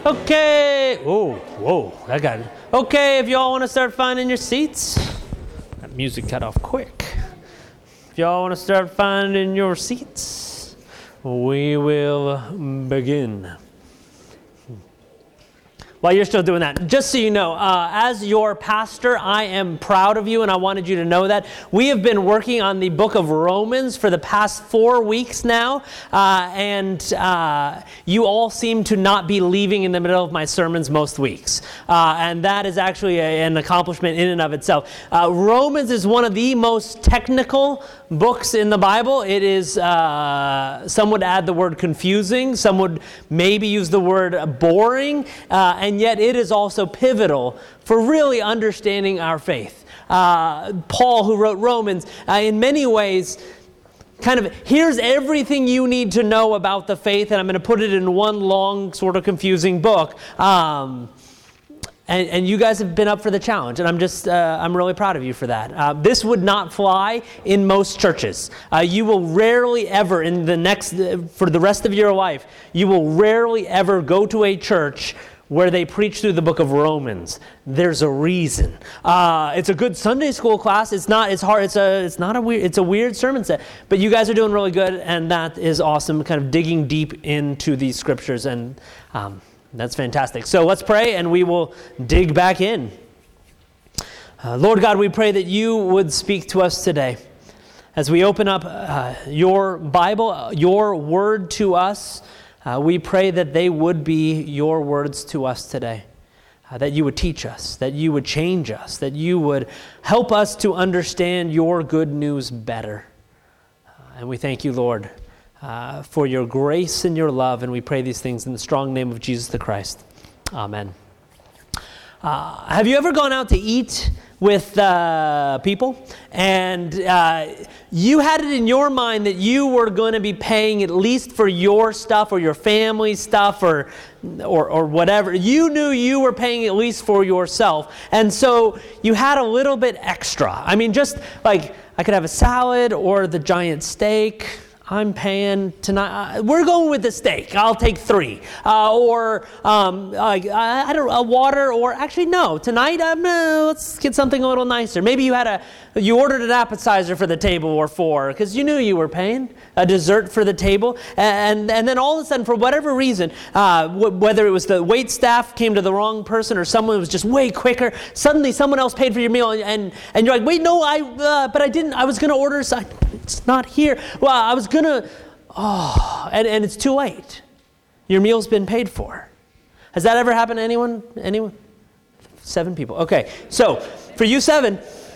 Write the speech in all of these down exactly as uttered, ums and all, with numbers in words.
Okay. Whoa, whoa, that got it. Okay, if y'all want to start finding your seats. That music cut off quick. If y'all want to start finding your seats, we will begin. While you're still doing that, just so you know, uh, as your pastor, I am proud of you, and I wanted you to know that. We have been working on the book of Romans for the past four weeks now, uh, and uh, you all seem to not be leaving in the middle of my sermons most weeks. Uh, and that is actually a, an accomplishment in and of itself. Uh, Romans is one of the most technical books in the Bible. It is, uh, some would add the word confusing, some would maybe use the word boring, uh, and yet it is also pivotal for really understanding our faith. Uh, Paul, who wrote Romans, uh, in many ways, kind of, here's everything you need to know about the faith, and I'm going to put it in one long, sort of confusing book. Um, And, and you guys have been up for the challenge, and I'm just, uh, I'm really proud of you for that. Uh, this would not fly in most churches. Uh, you will rarely ever, in the next, uh, for the rest of your life, you will rarely ever go to a church where they preach through the book of Romans. There's a reason. Uh, it's a good Sunday school class. It's not. It's hard. It's a. It's not a weird. It's a weird sermon set. But you guys are doing really good, and that is awesome. Kind of digging deep into these scriptures, and um, that's fantastic. So let's pray, and we will dig back in. Uh, Lord God, we pray that you would speak to us today as we open up uh, your Bible, your word to us. Uh, we pray that they would be your words to us today, uh, that you would teach us, that you would change us, that you would help us to understand your good news better. Uh, and we thank you, Lord, uh, for your grace and your love, and we pray these things in the strong name of Jesus the Christ. Amen. Uh, have you ever gone out to eat with uh, people, and uh, you had it in your mind that you were going to be paying at least for your stuff or your family stuff or, or or whatever. You knew you were paying at least for yourself, and so you had a little bit extra. I mean, just like I could have a salad or the giant steak. I'm paying tonight. Uh, we're going with the steak. I'll take three. Uh, or um, uh, I, I don't know, a water. Or actually, no. Tonight, um, uh, let's get something a little nicer. Maybe you had a you ordered an appetizer for the table or four because you knew you were paying a dessert for the table. And and then all of a sudden, for whatever reason, uh, w- whether it was the wait staff came to the wrong person or someone was just way quicker, suddenly someone else paid for your meal, and and, and you're like, wait, no, I uh, but I didn't. I was going to order. So it's not here. Well, I was going to. Oh, and, and it's too late. Your meal's been paid for. Has that ever happened to anyone? Anyone? Seven people. Okay, so for you seven,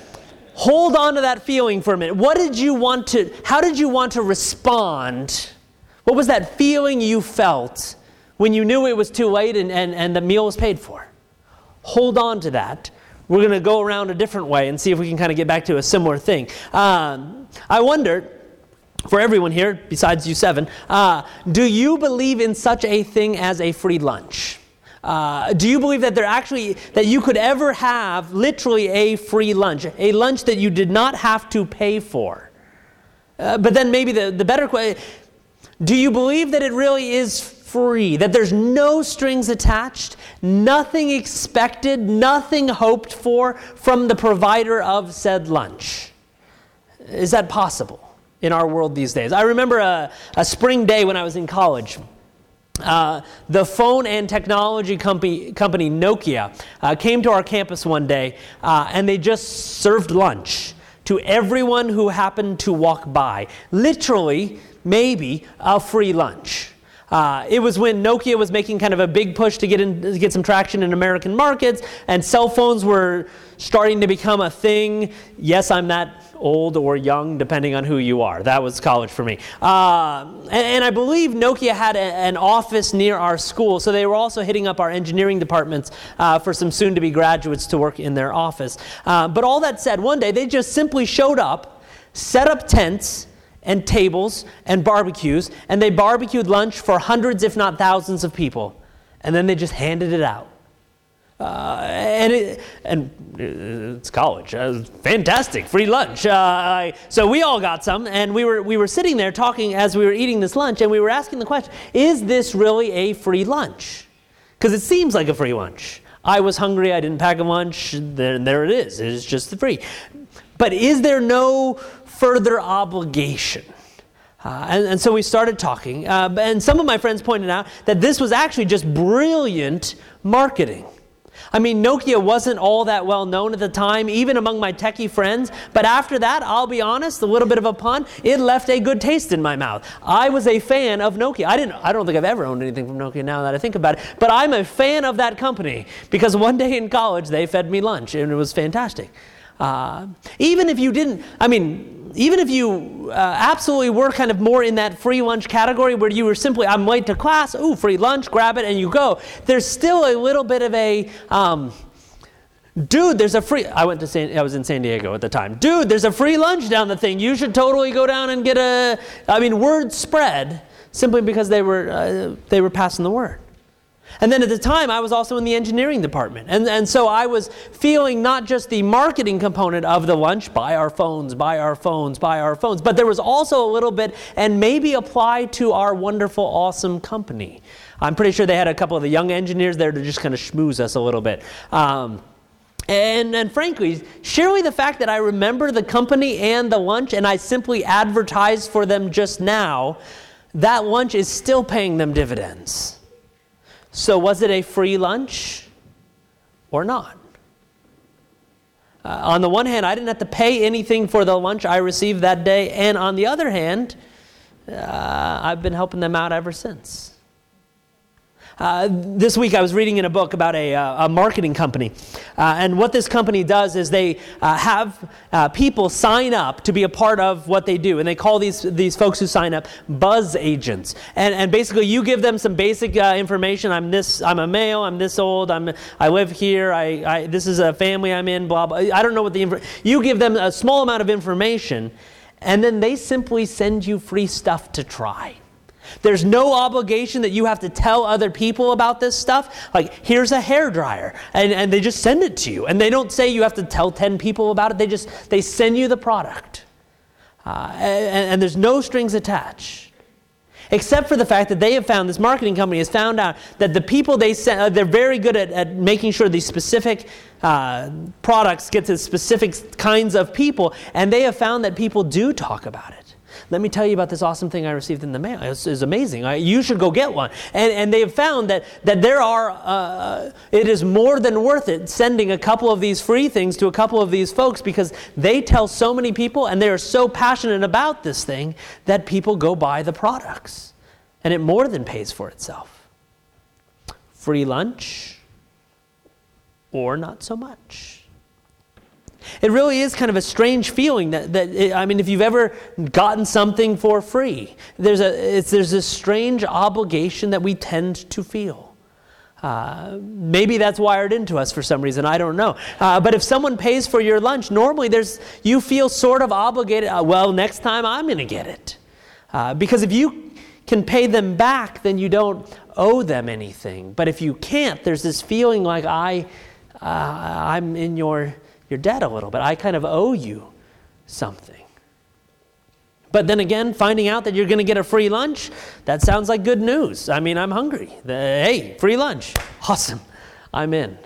hold on to that feeling for a minute. What did you want to, how did you want to respond? What was that feeling you felt when you knew it was too late and, and, and the meal was paid for? Hold on to that. We're going to go around a different way and see if we can kind of get back to a similar thing. Um, I wonder, for everyone here, besides you seven, uh, do you believe in such a thing as a free lunch? Uh, do you believe that there actually, that you could ever have literally a free lunch, a lunch that you did not have to pay for? Uh, but then maybe the, the better question, do you believe that it really is free, that there's no strings attached, nothing expected, nothing hoped for from the provider of said lunch? Is that possible in our world these days? I remember a, a spring day when I was in college. Uh, the phone and technology company, company Nokia uh, came to our campus one day, uh, and they just served lunch to everyone who happened to walk by. Literally, maybe a free lunch. Uh, it was when Nokia was making kind of a big push to get in, to get some traction in American markets, and cell phones were starting to become a thing. Yes, I'm that old or young, depending on who you are. That was college for me. Uh, and, and I believe Nokia had a, an office near our school, so they were also hitting up our engineering departments uh, for some soon-to-be graduates to work in their office. Uh, but all that said, one day they just simply showed up, set up tents and tables and barbecues, and they barbecued lunch for hundreds, if not thousands of people. And then they just handed it out. Uh, and it, and it's college, uh, fantastic, free lunch. Uh, I, so we all got some, and we were we were sitting there talking as we were eating this lunch, and we were asking the question: is this really a free lunch? because it seems like a free lunch. I was hungry, I didn't pack a lunch, there, there it is. It is just free. But is there no further obligation? Uh, and, and so we started talking, uh, and some of my friends pointed out that this was actually just brilliant marketing. I mean, Nokia wasn't all that well known at the time, even among my techie friends. But after that, I'll be honest, a little bit of a pun, it left a good taste in my mouth. I was a fan of Nokia. I didn't. I don't think I've ever owned anything from Nokia now that I think about it. But I'm a fan of that company because one day in college they fed me lunch and it was fantastic. Uh, even if you didn't, I mean, even if you uh, absolutely were kind of more in that free lunch category where you were simply, I'm late to class, ooh, free lunch, grab it, and you go. There's still a little bit of a, um, dude, there's a free, I went to San, I was in San Diego at the time. Dude, there's a free lunch down the thing. You should totally go down and get a, I mean, word spread simply because they were, uh, they were passing the word. And then at the time, I was also in the engineering department. And, and so I was feeling not just the marketing component of the lunch, buy our phones, buy our phones, buy our phones, but there was also a little bit, and maybe apply to our wonderful, awesome company. I'm pretty sure they had a couple of the young engineers there to just kind of schmooze us a little bit. Um, and, and frankly, surely the fact that I remember the company and the lunch, and I simply advertised for them just now, that lunch is still paying them dividends. So was it a free lunch or not? Uh, on the one hand, I didn't have to pay anything for the lunch I received that day. And on the other hand, uh, I've been helping them out ever since. Uh, this week I was reading in a book about a, uh, a marketing company. Uh, and what this company does is they uh, have uh, people sign up to be a part of what they do. And they call these these folks who sign up buzz agents. And, and basically you give them some basic uh, information. I'm this, I'm a male, I'm this old, I'm, I live here, I, I, this is a family I'm in, blah, blah. I don't know what the, inf- you give them a small amount of information and then they simply send you free stuff to try. There's no obligation that you have to tell other people about this stuff. Like, here's a hairdryer, and, and they just send it to you. And they don't say you have to tell ten people about it. They just, they send you the product. Uh, and, and there's no strings attached. Except for the fact that they have found, this marketing company has found out that the people they send, uh, they're very good at, at making sure these specific uh, products get to specific kinds of people. And they have found that people do talk about it. Let me tell you about this awesome thing I received in the mail. It's, it's amazing. I, you should go get one. And, and they have found that, that there are, uh, it is more than worth it sending a couple of these free things to a couple of these folks because they tell so many people and they are so passionate about this thing that people go buy the products. And it more than pays for itself. Free lunch or not so much. It really is kind of a strange feeling that, that it, I mean, if you've ever gotten something for free, there's a it's, there's this strange obligation that we tend to feel. Uh, maybe that's wired into us for some reason, I don't know. Uh, but if someone pays for your lunch, normally there's you feel sort of obligated, uh, well, next time I'm going to get it. Uh, because if you can pay them back, then you don't owe them anything. But if you can't, there's this feeling like I, uh, I'm in your... your debt a little bit. I kind of owe you something. But then again, finding out that you're going to get a free lunch, that sounds like good news. I mean, I'm hungry. The, hey, free lunch. Awesome. I'm in.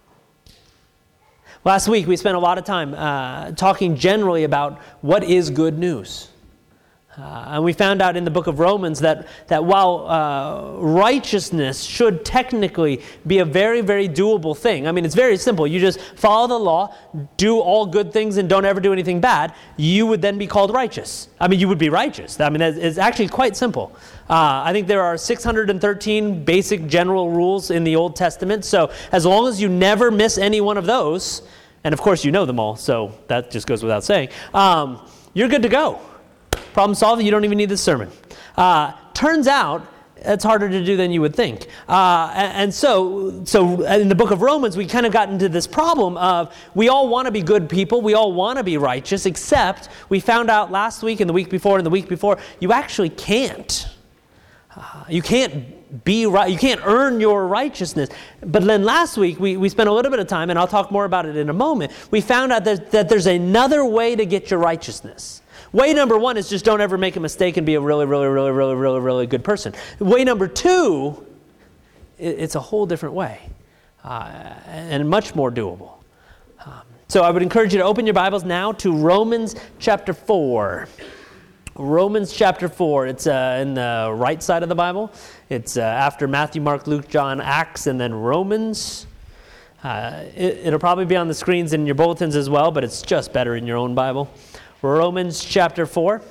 Last week, we spent a lot of time uh, talking generally about what is good news. Uh, and we found out in the book of Romans that, that while uh, righteousness should technically be a very, very doable thing. I mean, it's very simple. You just follow the law, do all good things, and don't ever do anything bad. You would then be called righteous. I mean, you would be righteous. I mean, it's actually quite simple. Uh, I think there are six hundred thirteen basic general rules in the Old Testament. So as long as you never miss any one of those, and of course you know them all, so that just goes without saying, um, you're good to go. Problem solved, you don't even need this sermon. Uh, turns out, it's harder to do than you would think. Uh, and, and so, so in the book of Romans, we kind of got into this problem of we all want to be good people, we all want to be righteous, except we found out last week and the week before and the week before, you actually can't. Uh, you can't be right, you can't earn your righteousness. But then last week, we, we spent a little bit of time, and I'll talk more about it in a moment, we found out that, that there's another way to get your righteousness. Way number one is just don't ever make a mistake and be a really, really, really, really, really, really good person. Way number two it, it's a whole different way uh, and much more doable. Um, so I would encourage you to open your Bibles now to Romans chapter four. Romans chapter four. It's uh, in the right side of the Bible. It's uh, after Matthew, Mark, Luke, John, Acts, and then Romans. Uh, it, it'll probably be on the screens in your bulletins as well, but it's just better in your own Bible. Romans chapter four.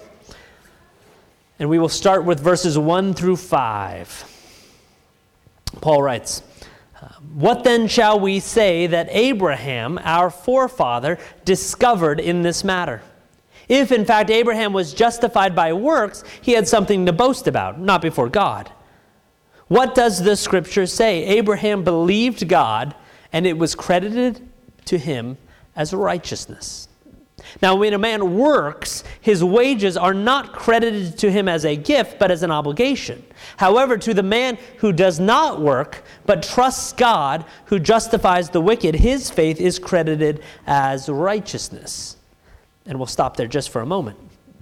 And we will start with verses one through five. Paul writes, "What then shall we say that Abraham, our forefather, discovered in this matter? If in fact Abraham was justified by works, he had something to boast about, not before God. What does the Scripture say? Abraham believed God, and it was credited to him as righteousness. Now, when a man works, his wages are not credited to him as a gift, but as an obligation. However, to the man who does not work, but trusts God, who justifies the wicked, his faith is credited as righteousness." And we'll stop there just for a moment.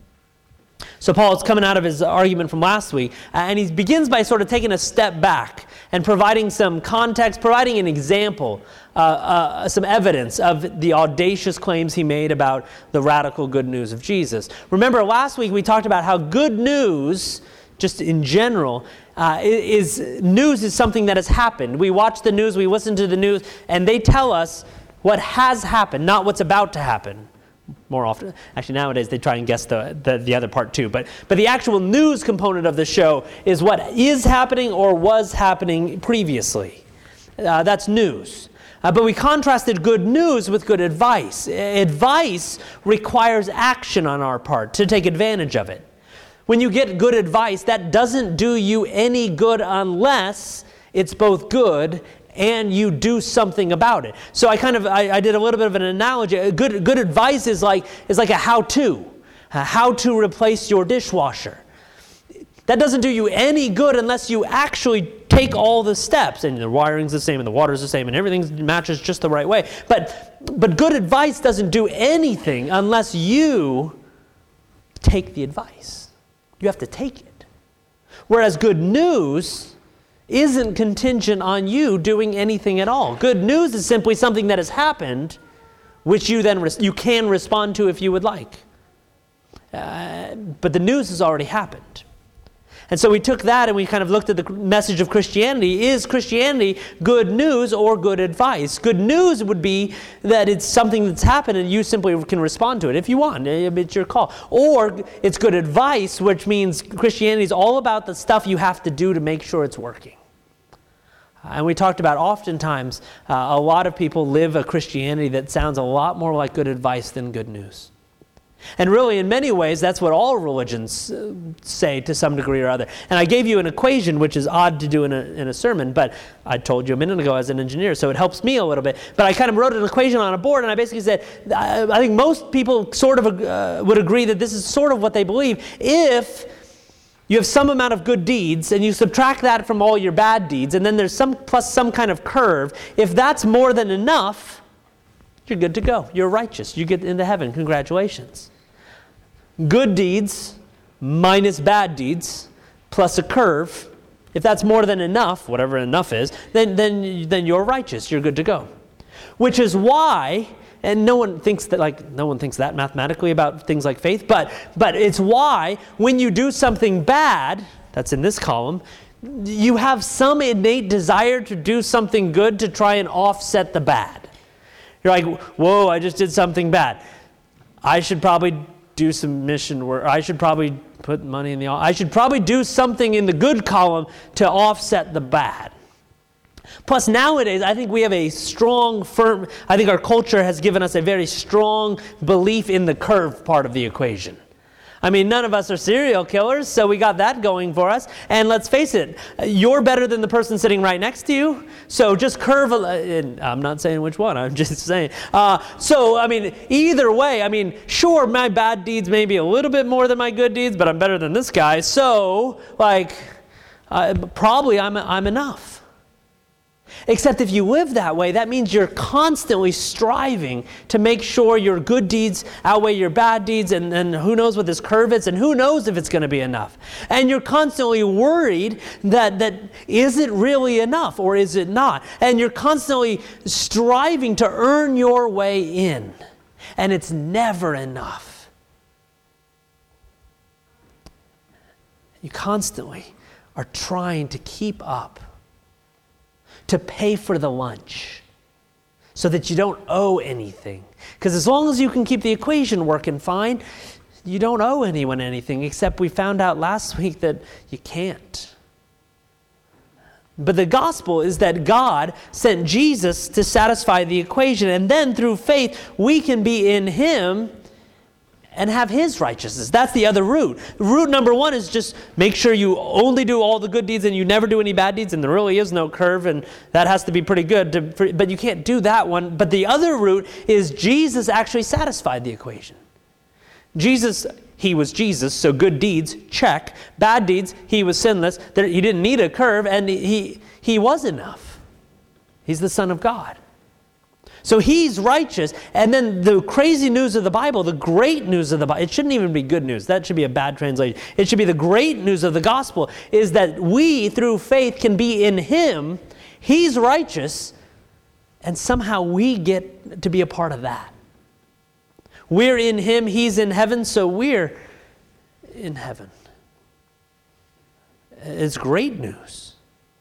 So Paul is coming out of his argument from last week, and he begins by sort of taking a step back and providing some context, providing an example, uh, uh, some evidence of the audacious claims he made about the radical good news of Jesus. Remember, last week we talked about how good news, just in general, uh, is news is something that has happened. We watch the news, we listen to the news, and they tell us what has happened, not what's about to happen. More often, actually nowadays they try and guess the, the, the other part too. But, but the actual news component of the show is what is happening or was happening previously. Uh, that's news. Uh, but we contrasted good news with good advice. Advice requires action on our part to take advantage of it. When you get good advice, that doesn't do you any good unless it's both good and you do something about it. So I kind of, I, I did a little bit of an analogy. Good, good advice is like, is like a how-to. Uh, how to replace your dishwasher. That doesn't do you any good unless you actually take all the steps. And the wiring's the same, and the water's the same, and everything matches just the right way. But, but good advice doesn't do anything unless you take the advice. You have to take it. Whereas good news isn't contingent on you doing anything at all. Good news is simply something that has happened, which you then res- you can respond to if you would like. Uh, but the news has already happened. And so we took that and we kind of looked at the message of Christianity. Is Christianity good news or good advice? Good news would be that it's something that's happened and you simply can respond to it if you want. It's your call. Or it's good advice, which means Christianity is all about the stuff you have to do to make sure it's working. And we talked about oftentimes uh, a lot of people live a Christianity that sounds a lot more like good advice than good news. And really, in many ways, that's what all religions uh, say to some degree or other. And I gave you an equation, which is odd to do in a, in a sermon, but I told you a minute ago as an engineer, so it helps me a little bit. But I kind of wrote an equation on a board, and I basically said, I, I think most people sort of uh, would agree that this is sort of what they believe. If you have some amount of good deeds, and you subtract that from all your bad deeds, and then there's some plus some kind of curve, if that's more than enough, you're good to go. You're righteous. You get into heaven. Congratulations. Good deeds minus bad deeds plus a curve, if that's more than enough, whatever enough is, then, then, then you're righteous. You're good to go. Which is why, and no one thinks that like no one thinks that mathematically about things like faith, but but it's why when you do something bad, that's in this column, you have some innate desire to do something good to try and offset the bad. You're like, whoa, I just did something bad. I should probably do some mission work. I should probably put money in the, I should probably do something in the good column to offset the bad. Plus nowadays, I think we have a strong, firm, I think our culture has given us a very strong belief in the curve part of the equation. I mean, none of us are serial killers, so we got that going for us. And let's face it, you're better than the person sitting right next to you. So just curve, a, and I'm not saying which one, I'm just saying. Uh, so, I mean, either way, I mean, sure, my bad deeds may be a little bit more than my good deeds, but I'm better than this guy. So, like, uh, probably I'm, I'm enough. Except if you live that way, that means you're constantly striving to make sure your good deeds outweigh your bad deeds, and, and who knows what this curve is, and who knows if it's going to be enough. And you're constantly worried that, that is it really enough or is it not? And you're constantly striving to earn your way in. And it's never enough. You constantly are trying to keep up, to pay for the lunch so that you don't owe anything. Because as long as you can keep the equation working fine, you don't owe anyone anything, except we found out last week that you can't. But the gospel is that God sent Jesus to satisfy the equation, and then through faith we can be in Him and have His righteousness. That's the other route. Route number one is just make sure you only do all the good deeds and you never do any bad deeds, and there really is no curve, and that has to be pretty good. To, for, but you can't do that one. But the other route is Jesus actually satisfied the equation. Jesus, He was Jesus, so good deeds, check. Bad deeds, He was sinless. There, he didn't need a curve, and he, he was enough. He's the Son of God. So He's righteous, and then the crazy news of the Bible, the great news of the Bible, it shouldn't even be good news. That should be a bad translation. It should be the great news of the gospel, is that we, through faith, can be in Him. He's righteous, and somehow we get to be a part of that. We're in Him, He's in heaven, so we're in heaven. It's great news.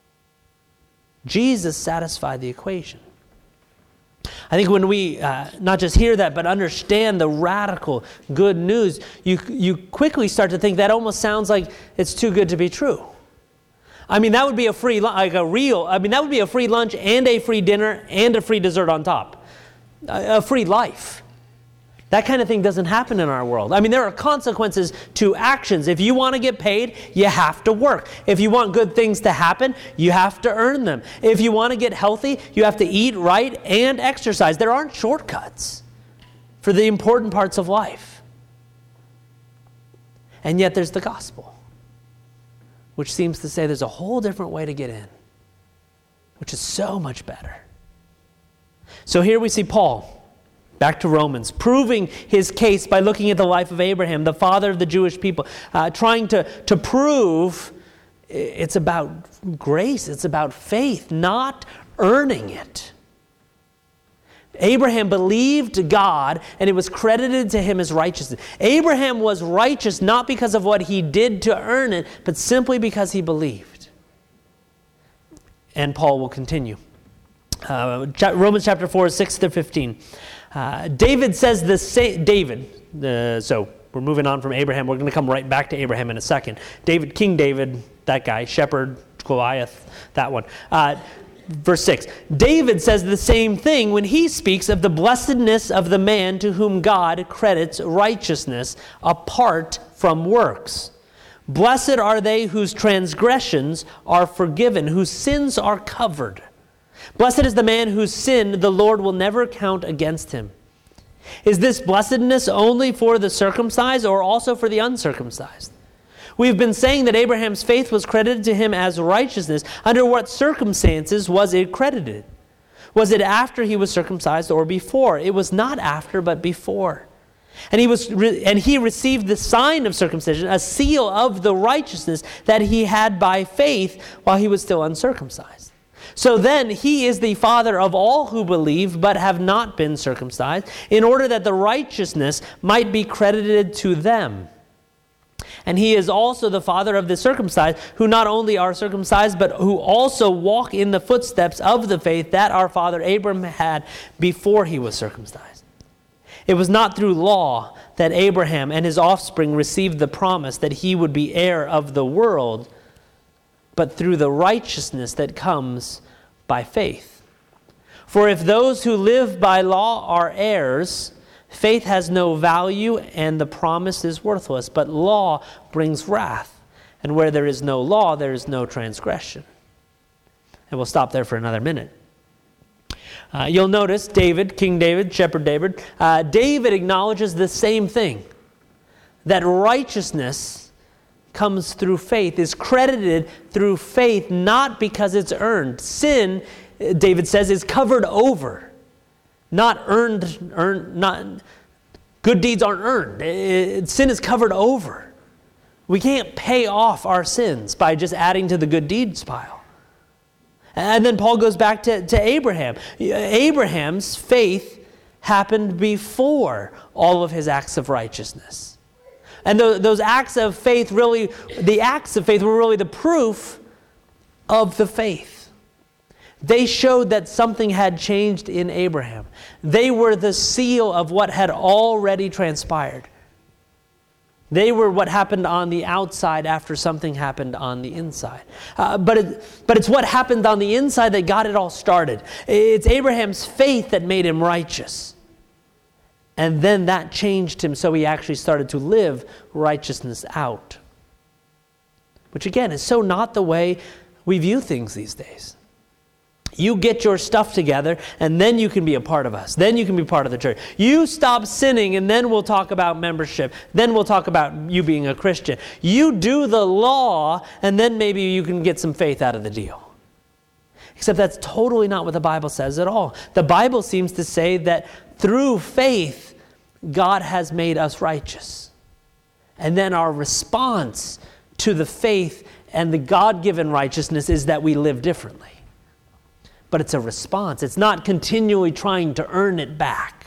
Jesus satisfied the equation. I think when we uh, not just hear that, but understand the radical good news, you you quickly start to think that almost sounds like it's too good to be true. I mean, that would be a free, like a real, I mean, that would be a free lunch and a free dinner and a free dessert on top. A, a free life. That kind of thing doesn't happen in our world. I mean, there are consequences to actions. If you want to get paid, you have to work. If you want good things to happen, you have to earn them. If you want to get healthy, you have to eat right and exercise. There aren't shortcuts for the important parts of life. And yet there's the gospel, which seems to say there's a whole different way to get in, which is so much better. So here we see Paul, back to Romans, proving his case by looking at the life of Abraham, the father of the Jewish people, uh, trying to, to prove it's about grace, it's about faith, not earning it. Abraham believed God, and it was credited to him as righteousness. Abraham was righteous not because of what he did to earn it, but simply because he believed. And Paul will continue. Uh, Romans chapter four, six to fifteen. Uh, David says the same. David, uh, so we're moving on from Abraham. We're going to come right back to Abraham in a second. David, King David, that guy, shepherd, Goliath, that one. Uh, verse six. David says the same thing when he speaks of the blessedness of the man to whom God credits righteousness apart from works. Blessed are they whose transgressions are forgiven, whose sins are covered. Blessed is the man whose sin the Lord will never count against him. Is this blessedness only for the circumcised or also for the uncircumcised? We've been saying that Abraham's faith was credited to him as righteousness. Under what circumstances was it credited? Was it after he was circumcised or before? It was not after, but before. And he was, re- and he received the sign of circumcision, a seal of the righteousness that he had by faith while he was still uncircumcised. So then he is the father of all who believe but have not been circumcised, in order that the righteousness might be credited to them. And he is also the father of the circumcised, who not only are circumcised, but who also walk in the footsteps of the faith that our father Abraham had before he was circumcised. It was not through law that Abraham and his offspring received the promise that he would be heir of the world, but through the righteousness that comes by faith. For if those who live by law are heirs, faith has no value and the promise is worthless. But law brings wrath, and where there is no law, there is no transgression. And we'll stop there for another minute. Uh, you'll notice David, King David, Shepherd David, uh, David acknowledges the same thing, that righteousness comes through faith, is credited through faith, not because it's earned. Sin David says, is covered over. Not earned, earned, not, good deeds aren't earned. It, sin is covered over. We can't pay off our sins by just adding to the good deeds pile. And then Paul goes back to, to Abraham. Abraham's faith happened before all of his acts of righteousness. And th- those acts of faith really, the acts of faith were really the proof of the faith. They showed that something had changed in Abraham. They were the seal of what had already transpired. They were what happened on the outside after something happened on the inside. Uh, but, it, but it's what happened on the inside that got it all started. It's Abraham's faith that made him righteous. And then that changed him so he actually started to live righteousness out. Which again is so not the way we view things these days. You get your stuff together, and then you can be a part of us. Then you can be part of the church. You stop sinning, and then we'll talk about membership. Then we'll talk about you being a Christian. You do the law, and then maybe you can get some faith out of the deal. Except that's totally not what the Bible says at all. The Bible seems to say that through faith, God has made us righteous. And then our response to the faith and the God-given righteousness is that we live differently. But it's a response. It's not continually trying to earn it back.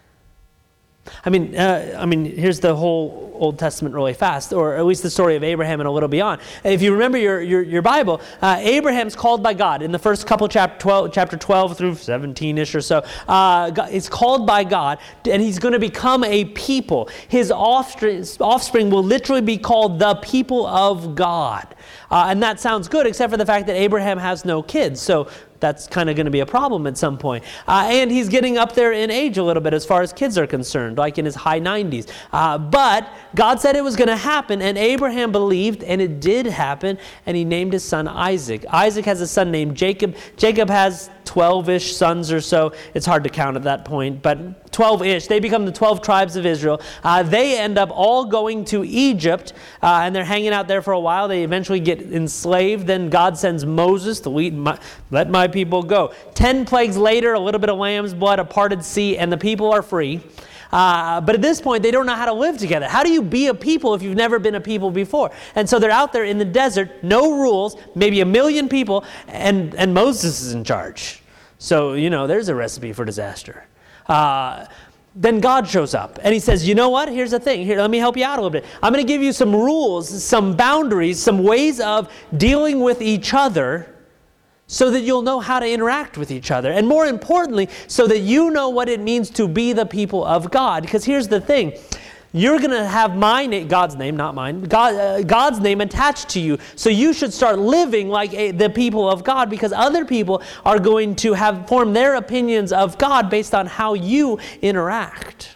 I mean, uh, I mean, here's the whole Old Testament really fast, or at least the story of Abraham and a little beyond. If you remember your your, your Bible, uh, Abraham's called by God in the first couple chapter twelve, chapter twelve through seventeen-ish or so. Uh, it's called by God, and he's going to become a people. His offspring, offspring will literally be called the people of God, uh, and that sounds good, except for the fact that Abraham has no kids. So that's kind of going to be a problem at some point. Uh, and he's getting up there in age a little bit as far as kids are concerned, like in his high nineties. Uh, but God said it was going to happen, and Abraham believed, and it did happen, and he named his son Isaac. Isaac has a son named Jacob. Jacob has twelve-ish sons or so. It's hard to count at that point, but twelve-ish. They become the twelve tribes of Israel. Uh, they end up all going to Egypt, uh, and they're hanging out there for a while. They eventually get enslaved. Then God sends Moses to lead my, let my people go. Ten plagues later, a little bit of lamb's blood, a parted sea, and the people are free. Uh, but at this point, they don't know how to live together. How do you be a people if you've never been a people before? And so they're out there in the desert, no rules, maybe a million people, and, and Moses is in charge. So, you know, there's a recipe for disaster. Uh, then God shows up, and he says, you know what? Here's the thing. Here, let me help you out a little bit. I'm going to give you some rules, some boundaries, some ways of dealing with each other, so that you'll know how to interact with each other. And more importantly, so that you know what it means to be the people of God. Because here's the thing. You're going to have my name, God's name, not mine, God, uh, God's name attached to you. So you should start living like a, the people of God, because other people are going to have formed their opinions of God based on how you interact.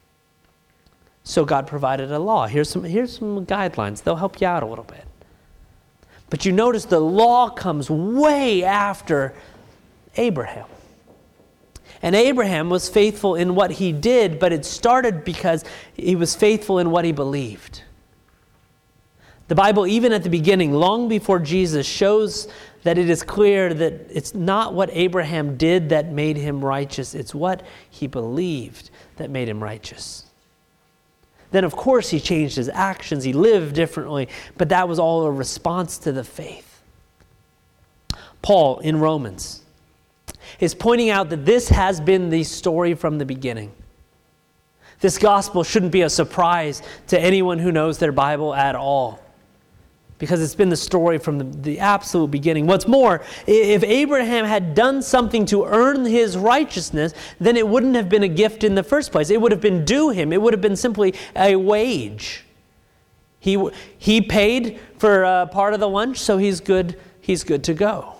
So God provided a law. Here's some, here's some guidelines. They'll help you out a little bit. But you notice the law comes way after Abraham. And Abraham was faithful in what he did, but it started because he was faithful in what he believed. The Bible, even at the beginning, long before Jesus, shows that it is clear that it's not what Abraham did that made him righteous. It's what he believed that made him righteous. Then, of course, he changed his actions. He lived differently. But that was all a response to the faith. Paul, in Romans, is pointing out that this has been the story from the beginning. This gospel shouldn't be a surprise to anyone who knows their Bible at all, because it's been the story from the, the absolute beginning. What's more, if Abraham had done something to earn his righteousness, then it wouldn't have been a gift in the first place. It would have been due him. It would have been simply a wage. He, he paid for uh, part of the lunch, so he's good, he's good to go.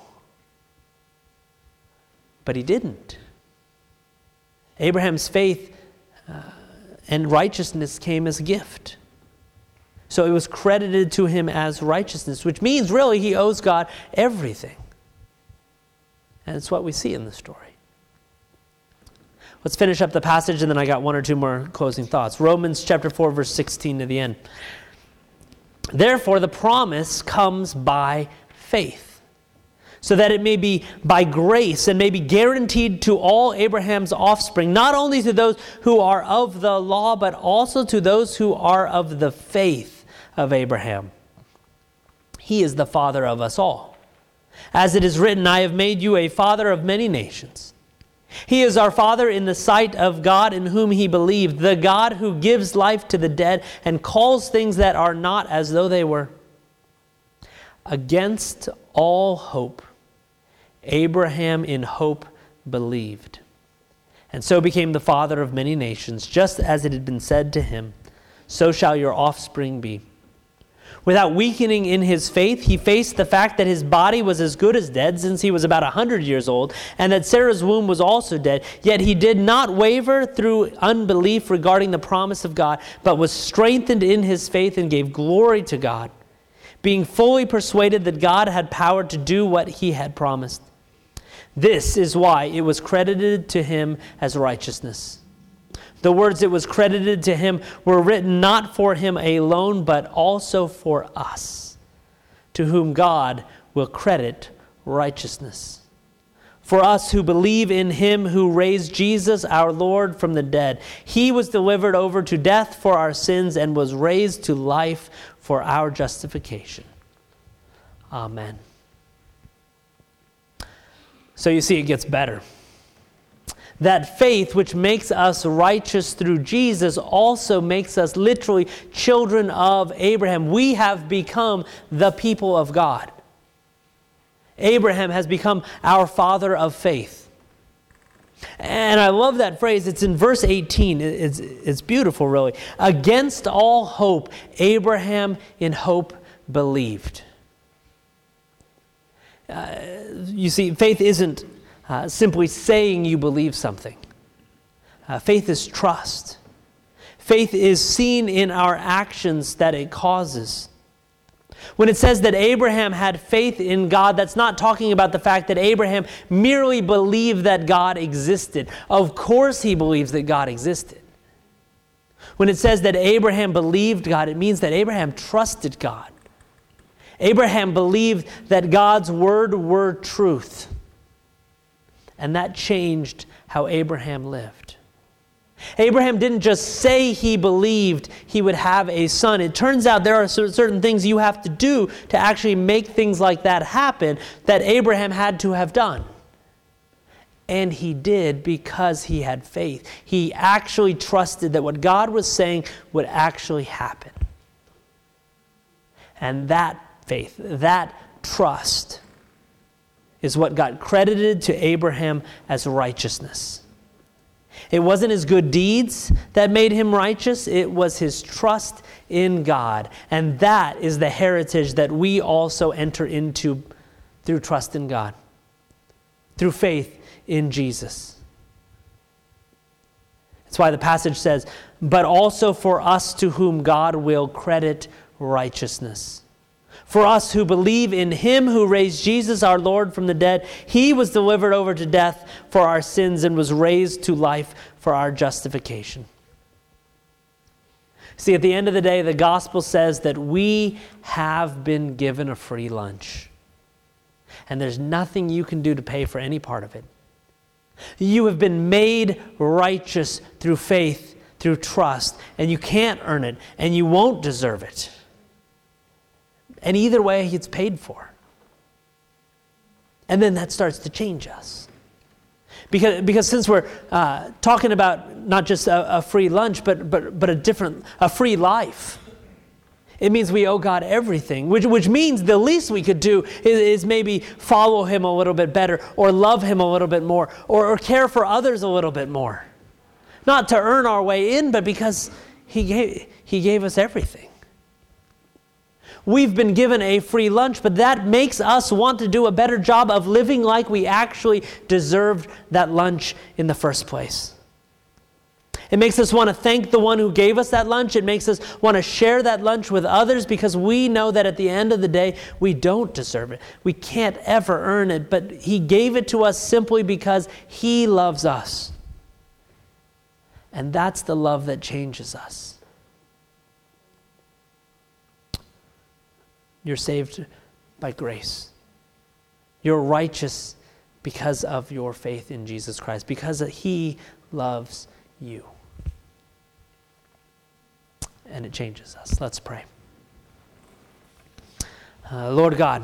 But he didn't. Abraham's faith uh, and righteousness came as a gift. So it was credited to him as righteousness, which means really he owes God everything. And it's what we see in the story. Let's finish up the passage, and then I got one or two more closing thoughts. Romans chapter four, verse sixteen to the end. Therefore, the promise comes by faith. so that it may be by grace and may be guaranteed to all Abraham's offspring, not only to those who are of the law, but also to those who are of the faith of Abraham. He is the father of us all. As it is written, I have made you a father of many nations. He is our Father in the sight of God in whom he believed, the God who gives life to the dead and calls things that are not as though they were. Against all hope, Abraham in hope believed, and so became the father of many nations, just as it had been said to him, so shall your offspring be. Without weakening in his faith, he faced the fact that his body was as good as dead since he was about a hundred years old, and that Sarah's womb was also dead. Yet he did not waver through unbelief regarding the promise of God, but was strengthened in his faith and gave glory to God, being fully persuaded that God had power to do what he had promised. This is why it was credited to him as righteousness. The words "it was credited to him" were written not for him alone, but also for us, to whom God will credit righteousness. For us who believe in him who raised Jesus our Lord from the dead. He was delivered over to death for our sins and was raised to life for our justification. Amen. So you see, it gets better. That faith which makes us righteous through Jesus also makes us literally children of Abraham. We have become the people of God. Abraham has become our father of faith. And I love that phrase. It's in verse eighteen. It's, it's beautiful, really. Against all hope, Abraham in hope believed. Uh, you see, faith isn't Uh, simply saying you believe something. Uh, faith is trust. Faith is seen in our actions that it causes. When it says that Abraham had faith in God, that's not talking about the fact that Abraham merely believed that God existed. Of course he believes that God existed. When it says that Abraham believed God, it means that Abraham trusted God. Abraham believed that God's word were truth. And that changed how Abraham lived. Abraham didn't just say he believed he would have a son. It turns out there are certain things you have to do to actually make things like that happen that Abraham had to have done. And he did because he had faith. He actually trusted that what God was saying would actually happen. And that faith, that trust, is what got credited to Abraham as righteousness. It wasn't his good deeds that made him righteous. It was his trust in God. And that is the heritage that we also enter into through trust in God, through faith in Jesus. That's why the passage says, but also for us to whom God will credit righteousness. For us who believe in him who raised Jesus our Lord from the dead, he was delivered over to death for our sins and was raised to life for our justification. See, at the end of the day, the gospel says that we have been given a free lunch. And there's nothing you can do to pay for any part of it. You have been made righteous through faith, through trust, and you can't earn it, and you won't deserve it. And either way, it's paid for. And then that starts to change us. Because, because since we're uh, talking about not just a, a free lunch, but, but, but a different, a free life, it means we owe God everything, which, which means the least we could do is, is maybe follow him a little bit better, or love him a little bit more, or, or care for others a little bit more. Not to earn our way in, but because he gave, he gave us everything. We've been given a free lunch, but that makes us want to do a better job of living like we actually deserved that lunch in the first place. It makes us want to thank the one who gave us that lunch. It makes us want to share that lunch with others because we know that at the end of the day, we don't deserve it. We can't ever earn it, but he gave it to us simply because he loves us. And that's the love that changes us. You're saved by grace. You're righteous because of your faith in Jesus Christ, because he loves you. And it changes us. Let's pray. Uh, Lord God,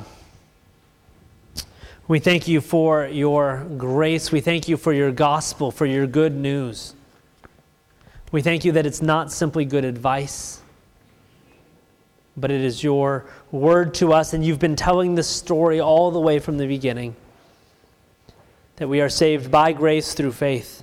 we thank you for your grace. We thank you for your gospel, for your good news. We thank you that it's not simply good advice, but it is your word to us, and you've been telling this story all the way from the beginning, that we are saved by grace through faith,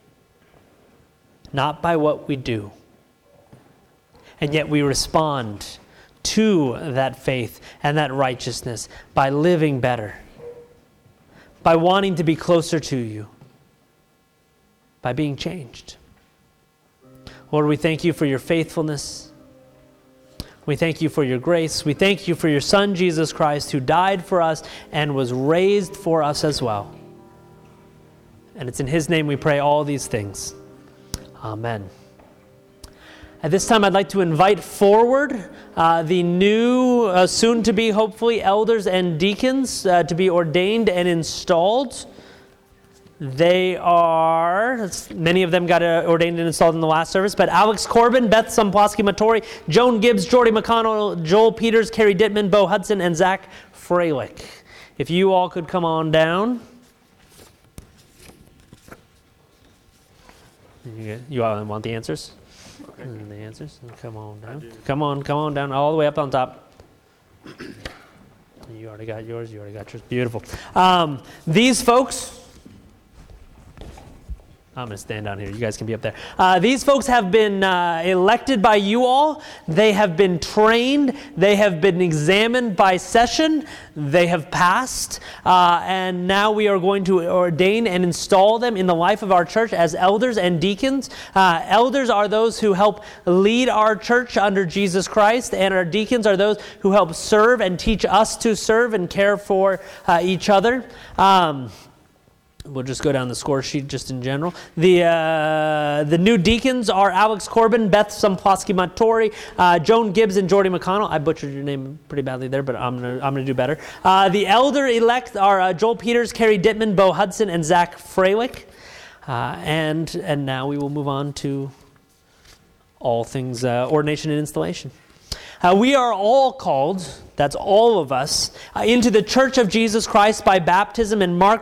not by what we do. And yet we respond to that faith and that righteousness by living better, by wanting to be closer to you, by being changed. Lord, we thank you for your faithfulness. We thank you for your grace. We thank you for your Son, Jesus Christ, who died for us and was raised for us as well. And it's in his name we pray all these things. Amen. At this time, I'd like to invite forward uh, the new, uh, soon-to-be, hopefully, elders and deacons uh, to be ordained and installed. They are, many of them got uh, ordained and installed in the last service, but Alex Corbin, Beth Samplosky Matori, Joan Gibbs, Jordy McConnell, Joel Peters, Carrie Dittman, Bo Hudson, and Zach Freilich. If you all could come on down. You, you all want the answers? Okay. The answers? Come on down. Come on, come on down, all the way up on top. You already got yours. You already got yours. Beautiful. Um, these folks, I'm going to stand down here. You guys can be up there. Uh, these folks have been uh, elected by you all. They have been trained. They have been examined by session. They have passed. Uh, and now we are going to ordain and install them in the life of our church as elders and deacons. Uh, elders are those who help lead our church under Jesus Christ, and our deacons are those who help serve and teach us to serve and care for uh, each other. Um, We'll just go down the score sheet just in general. The uh, the new deacons are Alex Corbin, Beth Samplosky Matori, uh, Joan Gibbs, and Jordy McConnell. I butchered your name pretty badly there, but I'm gonna I'm gonna do better. Uh, the elder elect are uh, Joel Peters, Carrie Dittman, Bo Hudson, and Zach Freilich. Uh, and and now we will move on to all things uh, ordination and installation. Uh, we are all called, that's all of us, uh, into the Church of Jesus Christ by baptism and marked